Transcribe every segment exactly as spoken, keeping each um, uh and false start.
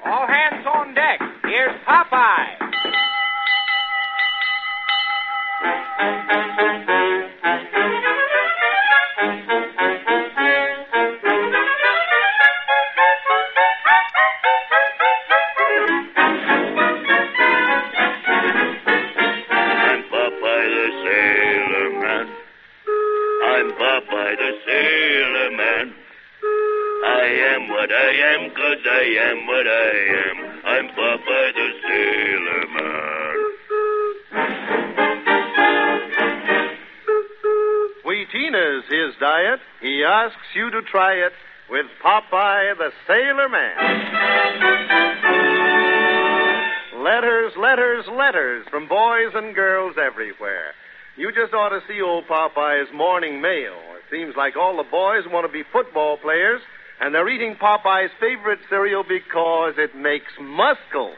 All hands on deck. Here's Popeye. I'm Popeye the Sailor Man. I'm Popeye the Sailor Man. I am what I am 'cause I am what I am. I'm Popeye the Sailor Man. Wheatina's his diet. He asks you to try it with Popeye the Sailor Man. Letters, letters, letters from boys and girls everywhere. You just ought to see old Popeye's morning mail. It seems like all the boys want to be football players, and they're eating Popeye's favorite cereal because it makes muscle.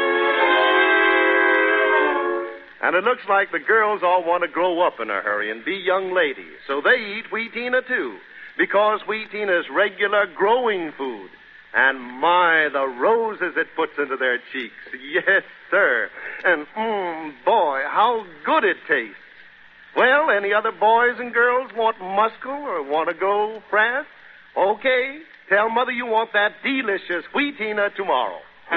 And it looks like the girls all want to grow up in a hurry and be young ladies, so they eat Wheatina too, because Wheatina's regular growing food. And my, the roses it puts into their cheeks. Yes, sir. And, mmm, boy, how good it tastes. Well, any other boys and girls want muscle or want to go fast? Okay, tell Mother you want that delicious Wheatina tomorrow.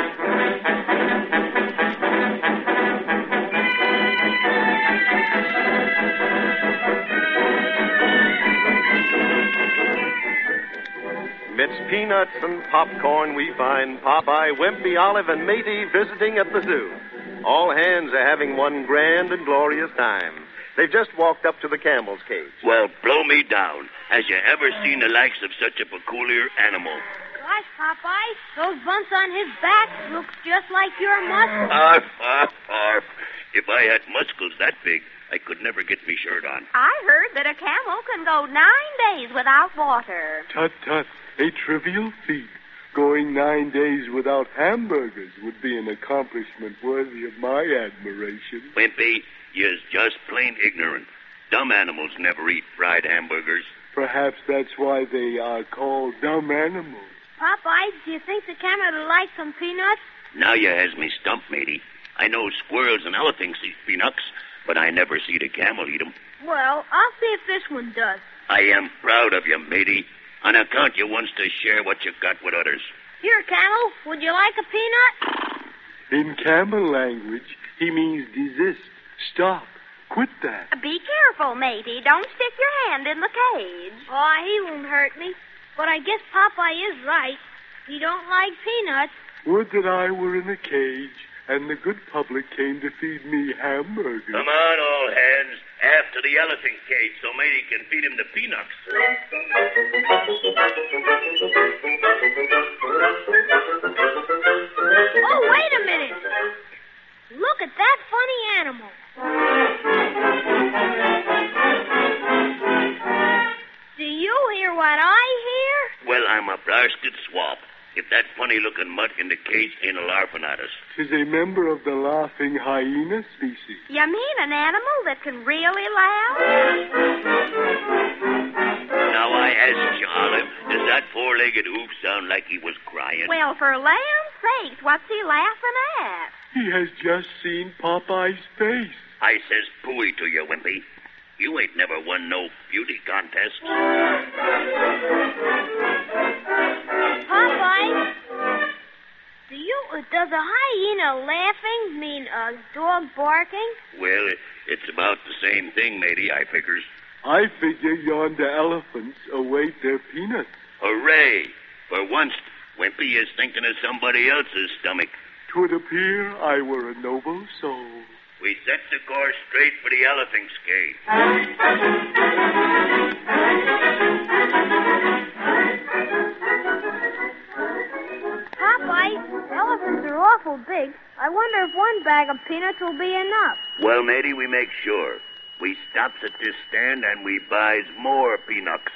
Amidst peanuts and popcorn, we find Popeye, Wimpy, Olive, and Matey visiting at the zoo. All hands are having one grand and glorious time. They've just walked up to the camel's cage. Well, blow me down. Has you ever seen the likes of such a peculiar animal? Gosh, Popeye, those bumps on his back look just like your muscles. Arf, arf, arf. If I had muscles that big, I could never get me shirt on. I heard that a camel can go nine days without water. Tut, tut. A trivial feat. Going nine days without hamburgers would be an accomplishment worthy of my admiration. Wimpy, you're just plain ignorant. Dumb animals never eat fried hamburgers. Perhaps that's why they are called dumb animals. Popeye, do you think the camel will like some peanuts? Now you has me stumped, matey. I know squirrels and elephants eat peanuts, but I never see the camel eat 'em. Well, I'll see if this one does. I am proud of you, matey. On account you wants to share what you got with others. Here, camel, would you like a peanut? In camel language, he means desist. Stop. Quit that. Be careful, matey. Don't stick your hand in the cage. Oh, he won't hurt me. But I guess Popeye is right. He don't like peanuts. Would that I were in a cage and the good public came to feed me hamburgers. Come on, all hands. After the elephant cage so matey can feed him the peanuts. Oh, wait a minute. Look at that funny animal. Do you hear what I hear? Well, I'm a blasted swab. If that funny-looking mutt in the cage ain't a larfing at us. Tis a member of the laughing hyena species. You mean an animal that can really laugh? Now I ask you, Olive, does that four-legged oof sound like he was crying? Well, for lamb's sakes, what's he laughing at? He has just seen Popeye's face. I says pooey to you, Wimpy. You ain't never won no beauty contest. Popeye, do you, uh, does a hyena laughing mean a dog barking? Well, it, it's about the same thing, matey, I figures. I figure yonder elephants await their peanuts. Hooray! For once, Wimpy is thinking of somebody else's stomach. 'Twould appear I were a noble soul. We set the course straight for the elephant's cage. Popeye, elephants are awful big. I wonder if one bag of peanuts will be enough. Well, matey, we make sure. We stops at this stand and we buys more peanuts.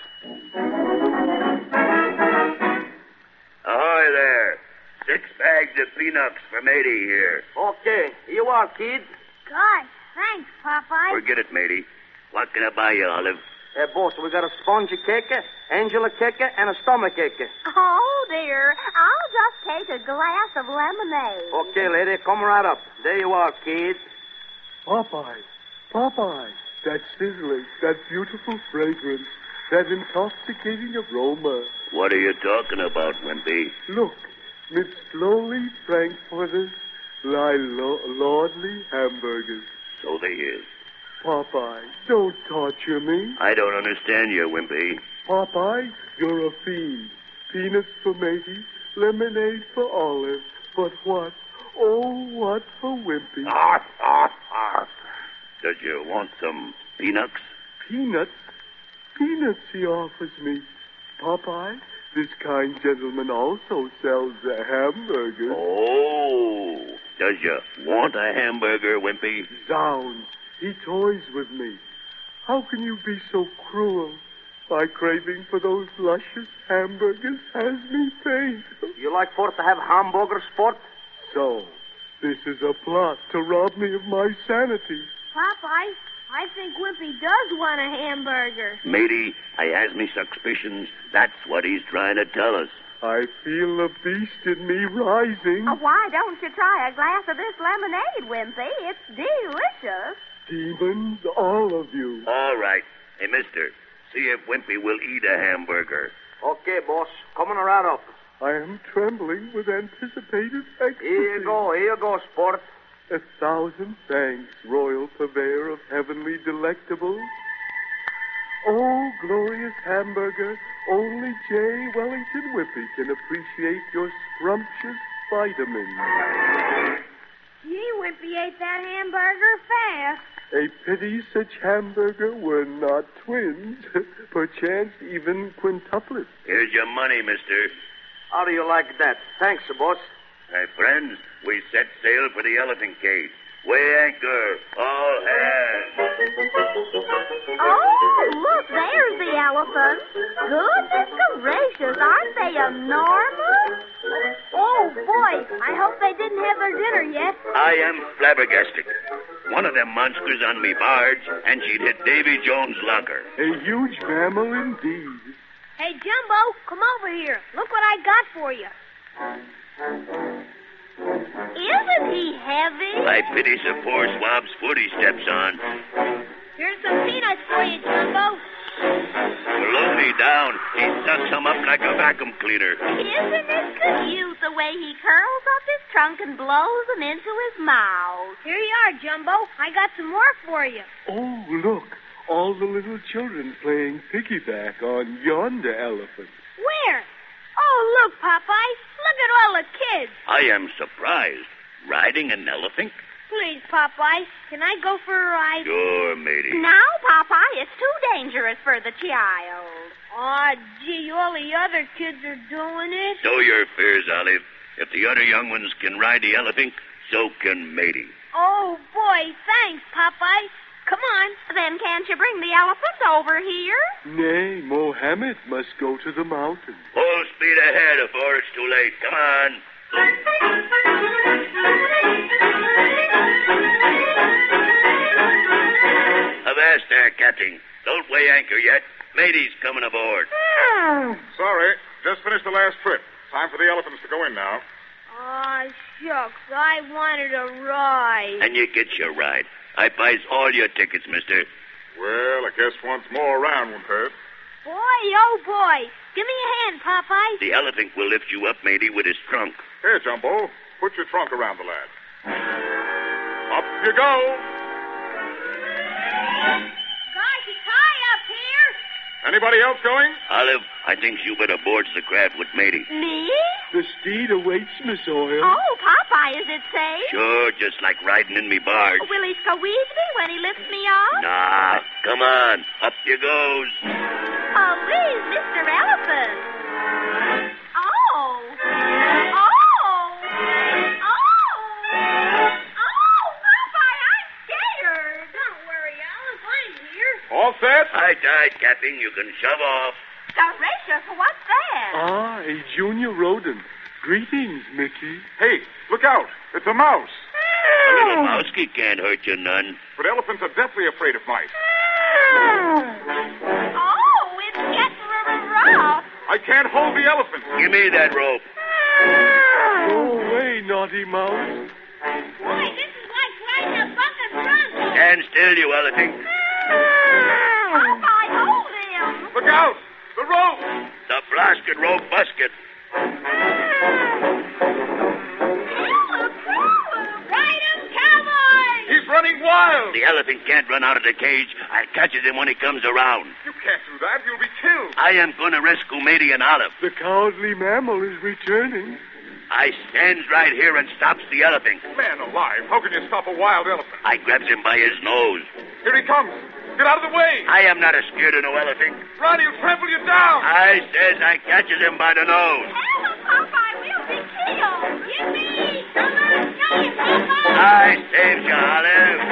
Ahoy there. Six bags of peanuts for matey here. Okay, here you are, kid. Gosh, thanks, Popeye. Forget it, matey. What can I buy you, Olive? Hey, boss, we got a spongy cake, Angela cake, and a stomach cake. Oh, dear. I'll just take a glass of lemonade. Okay, lady, come right up. There you are, kid. Popeye, Popeye, that sizzling, that beautiful fragrance, that intoxicating aroma. What are you talking about, Wimpy? Look, midst lowly frankfurters lie lo- lordly hamburgers. So they is. Popeye, don't torture me. I don't understand you, Wimpy. Popeye, you're a fiend. Peanuts for matey, lemonade for Olive. But what? Oh, what for Wimpy? Arf, arf, arf. Does you want some peanuts? Peanuts? Peanuts he offers me. Popeye, this kind gentleman also sells a hamburger. Oh, does you want a hamburger, Wimpy? Zounds, he toys with me. How can you be so cruel? My craving for those luscious hamburgers has me faint. You like for to have hamburger, sport? So, this is a plot to rob me of my sanity. Popeye, I think Wimpy does want a hamburger. Matey, I has me suspicions. That's what he's trying to tell us. I feel the beast in me rising. Oh, why don't you try a glass of this lemonade, Wimpy? It's delicious. Demons, all of you. All right. Hey, mister, see if Wimpy will eat a hamburger. Okay, boss. Coming right up. I am trembling with anticipated ecstasy. Here you go, here you go, sport. A thousand thanks, royal purveyor of heavenly delectables. Oh, glorious hamburger, only J. Wellington Whippy can appreciate your scrumptious vitamins. Gee, Wimpy ate that hamburger fast. A pity such hamburger were not twins, perchance even quintuplets. Here's your money, mister. How do you like that? Thanks, boss. My friends, we set sail for the elephant cave. Weigh anchor, all hands. Oh, look, there's the elephants. Goodness gracious, aren't they enormous? Oh, boy, I hope they didn't have their dinner yet. I am flabbergasted. One of them monsters on me barge, and she'd hit Davy Jones' locker. A huge mammal indeed. Hey, Jumbo, come over here. Look what I got for you. Isn't he heavy? I pity some poor swab's foot he steps on. Here's some peanuts for you, Jumbo. Below me down, he sucks him up like a vacuum cleaner. Isn't it cute the way he curls up his trunk and blows them into his mouth? Here you are, Jumbo. I got some more for you. Oh, look, all the little children playing piggyback on yonder elephant. Where? Oh, look, Popeye. Look at all the kids. I am surprised. Riding an elephant? Please, Popeye, can I go for a ride? Sure, matey. Now, Popeye, it's too dangerous for the child. Aw, gee, all the other kids are doing it. Stow your fears, Olive. If the other young ones can ride the elephant, so can matey. Oh, boy, thanks, Popeye. Come on. Then can't you bring the elephants over here? Nay, Mohammed must go to the mountain. Full speed ahead before it's too late. Come on. Avast there, Captain. Don't weigh anchor yet. Matey's coming aboard. Sorry, just finished the last trip. Time for the elephants to go in now. Aw, shucks, I wanted a ride. And you get your ride. I buys all your tickets, mister. Well, I guess once more around won't hurt. Boy, oh, boy. Give me a hand, Popeye. The elephant will lift you up, matey, with his trunk. Here, Jumbo, put your trunk around the lad. Up you go. Gosh, it's high up here. Anybody else going? Olive, I think you better board the craft with matey. Me? The steed awaits, Miss Oil. Oh, Popeye, is it safe? Sure, just like riding in me barge. Will he squeeze me when he lifts me off? Nah, come on. Up you goes. Oh, please, Mister Elephant. Oh. Oh. Oh. Oh, Popeye, I'm scared. Don't worry, Alice, I'm here. All set? High tide, Captain. You can shove off. Gracious, what's that? Ah, a junior rodent. Greetings, Mickey. Hey, look out. It's a mouse. A little mousey can't hurt you none. But elephants are deathly afraid of mice. I can't hold the elephant. Give me that rope. Go away, naughty mouse. Boy, this is like riding a bucket trunk. Stand still, you elephant. Popeye, hold him. Look out! The rope! The blasted rope busket. Ride him, cowboy! He's running wild! The elephant can't run out of the cage. I'll catch him when he comes around. You can't do that. You'll be killed. I am going to rescue Matey and Olive. The cowardly mammal is returning. I stands right here and stops the elephant. Man alive, how can you stop a wild elephant? I grabs him by his nose. Here he comes. Get out of the way. I am not a scared of no elephant. Run, he'll trample you down. I says I catches him by the nose. Help, Popeye, we'll be killed. Yippee! Come on, try it, Popeye! I saves you, Olive.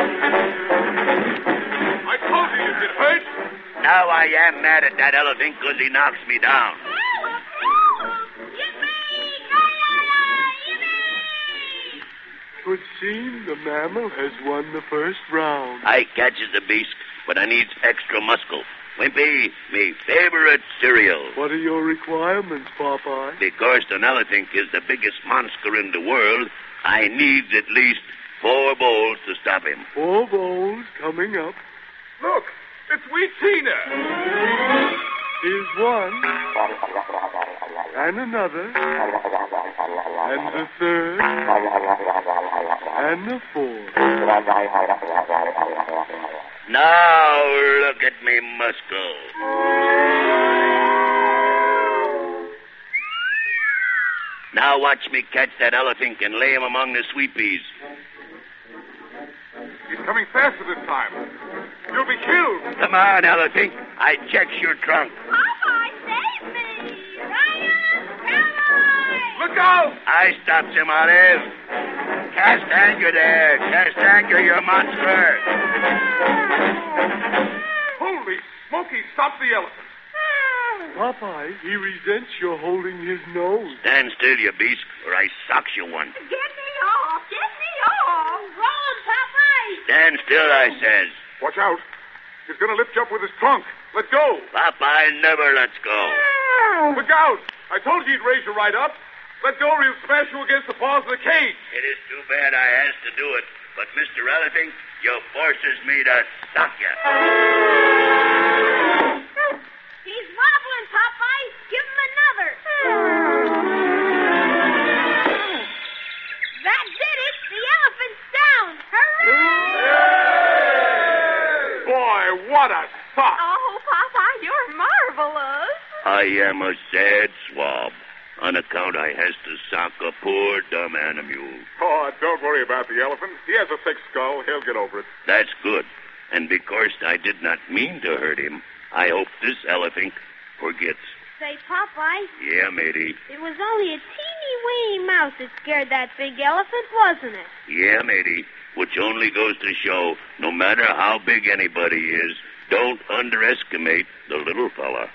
I told you you'd get hurt. Now I am mad at that elephant because he knocks me down. Would seem the mammal has won the first round. I catches the beast, but I needs extra muscle. Wimpy, me favorite cereal. What are your requirements, Popeye? Because an elephant is the biggest monster in the world, I needs at least four bowls to stop him. Four bowls coming up. Look, it's Wee Tina. Here's one. And another. And the third. And the fourth. Now look at me muscle. Now watch me catch that elephant and lay him among the sweet peas. He's coming faster this time. You'll be killed. Come on, elephant. I checks your trunk. Popeye, save me. Ryan, cowboy! Look out! I stops him, Olive. Cast anchor there. Cast anchor, you monster. Holy smoky, stop the elephant. Popeye, he resents your holding his nose. Stand still, you beast, or I socks you one. Get me off. Get me off. Roll him, Popeye! Stand still, I says. Watch out. He's going to lift you up with his trunk. Let go. Popeye never lets go. Look out. I told you he'd raise you right up. Let go or he'll smash you against the paws of the cage. It is too bad I has to do it, but Mister Elephant, you forces me to sock you. He's wobbling, Popeye. Give him another. That did it. The elephant's down. Hooray! Boy, what a sock. Oh, Popeye, you're marvelous. I am a sad swab. On account I has to sock a poor dumb animal. Oh, don't worry about the elephant. He has a thick skull. He'll get over it. That's good. And because I did not mean to hurt him, I hope this elephant forgets. Say, Popeye, Yeah, matey. it was only a teeny weeny mouse that scared that big elephant, wasn't it? Yeah, matey. Which only goes to show, no matter how big anybody is, don't underestimate the little fella.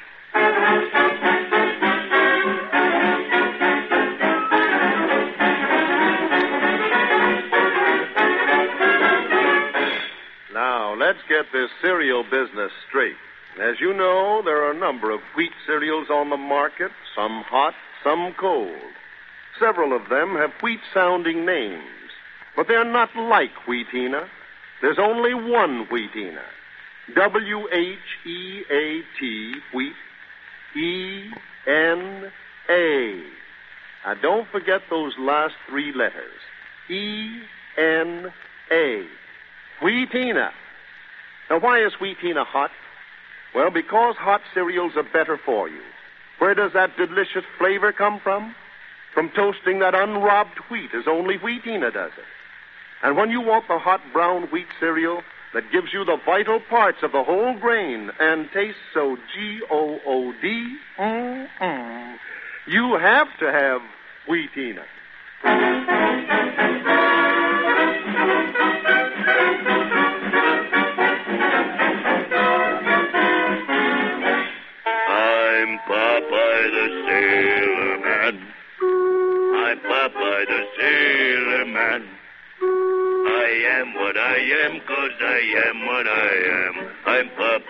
Now, let's get this cereal business straight. As you know, there are a number of wheat cereals on the market, some hot, some cold. Several of them have wheat-sounding names, but they're not like Wheatina. There's only one Wheatina. W H E A T, wheat, E N A. Now, don't forget those last three letters. E N A. Wheatina. Now, why is Wheatina hot? Well, because hot cereals are better for you. Where does that delicious flavor come from? From toasting that unrobbed wheat, as only Wheatina does it. And when you want the hot brown wheat cereal that gives you the vital parts of the whole grain and tastes so G O O D, mm-mm, you have to have Wheatina. I'm Popeye the Sailor Man. I'm Popeye the Sailor Man. I am what I am 'cause I am what I am. I'm Popeye